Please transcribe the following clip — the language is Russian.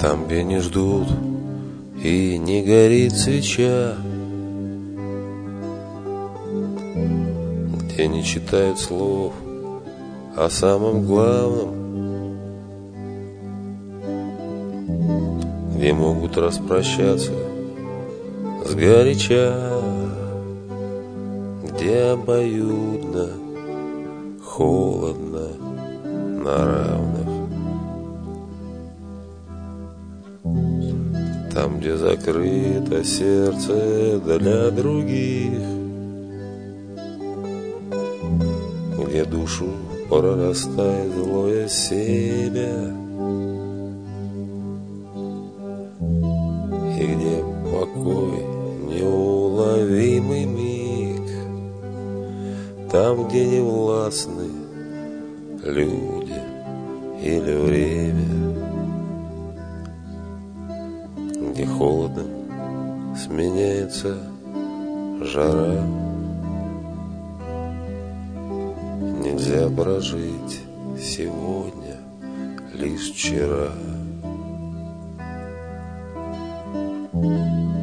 Там, где не ждут и не горит свеча, где не читают слов о самом главном, где могут распрощаться сгоряча, где обоюдно, холодно, на равных. Там, где закрыто сердце для других, где душу прорастает злое семя, и где покой неуловимый миг, там, где не властны люди или время, где холодом сменяется жара. Нельзя прожить сегодня лишь вчера.